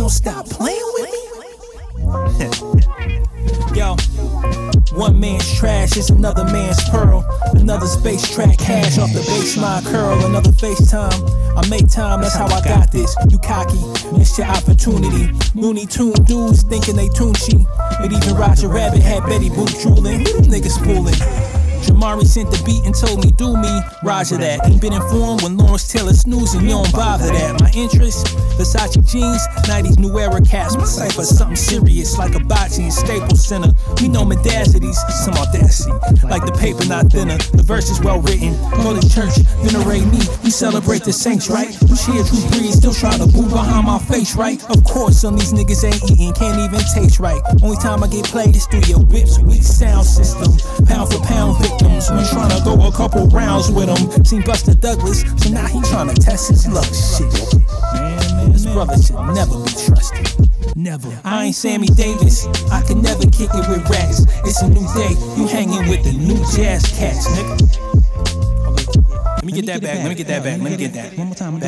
gon' stop playing with me? Yo, one man's trash is another man's pearl. Another space track hash off the baseline curl. Another FaceTime. I make time, that's how I got this. You cocky, missed your opportunity. Looney Tune dudes thinking they Tunchi. But even Roger Rabbit had Betty Boop drooling. Who them niggas fooling? Jamari sent the beat and told me do me. Roger that. Ain't been informed when Lawrence Taylor snoozing, you don't bother that. My interest, Versace jeans, 90s new era cats. My cipher something serious like a bocce and Staples Center. We know mendacities, some audacity. Like the paper not thinner, the verse is well written. Go to church, venerate me, we celebrate the saints, right? You hear Drew Brees still try to boo behind my face, right? Of course, some of these niggas ain't eating, can't even taste right. Only time I get played is through your whips, weak sound system. Pound for pound victims, we tryna go a couple rounds with him. Seen Buster Douglas, so now he tryna test his luck. Shit, man, this brother should never be trusted. Never. I ain't Sammy Davis, I can never kick it with rats. It's a new day, you hanging with the new jazz cats, nigga. Let me get that back, let me get that back, let me get that. One more time,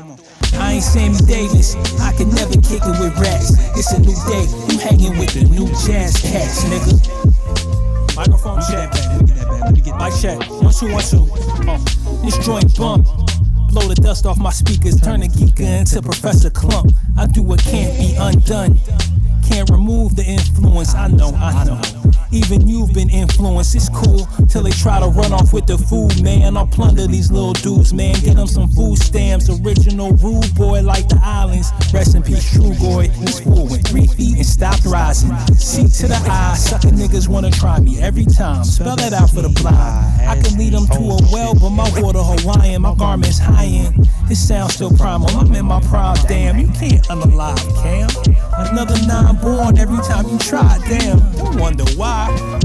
I ain't Sammy Davis, I can never kick it with rats. It's a new day, you hanging with the new jazz cats, nigga. Microphone check, mic check, 1 2 1 2. This joint bump, blow the dust off my speakers, turn the geeker into Professor Clump. I do what can't be undone, can't remove the influence. I know. Even you've been influenced, it's cool till they try to run off with the food, man. I'll plunder these little dudes, man. Get them some food stamps, original rude boy like the islands. Rest in peace, True Boy. This fool went 3 feet and stopped rising. C to the I, sucker niggas wanna try me every time. Spell that out for the blind. I can lead them to a well, but my water Hawaiian, my garment's high-end. This sounds still primal, I'm in my prime, damn. You can't unalive, Cam. Another 9 born every time you try, damn. Don't wonder why.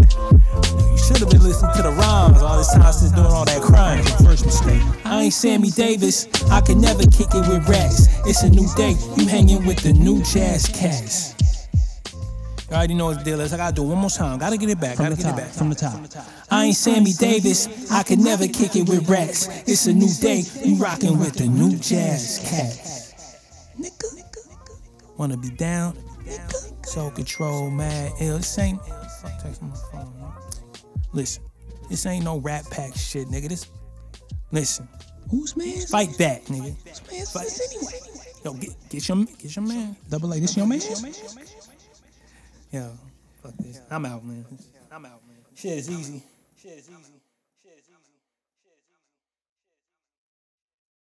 You should have been listening to the rhymes all this time since doing all that crime. First mistake. I ain't Sammy Davis, I can never kick it with rats. It's a new day, you hanging with the new jazz cats. You already know what the deal is. I gotta do it one more time. Gotta get it back. From the top. I ain't Sammy Davis, I can never kick it with rats. It's a new day, you rocking with the new jazz cats. Nigga, wanna be down? Nigga, Soul Control, mad ill. This ain't. Text my phone. Listen, this ain't no Rat Pack shit, nigga. Listen. Whose man? Fight back, nigga. Whose man's this anyway? Yo, get your man. Double A, this your man? Yo, fuck this. I'm out, man. Shit is easy.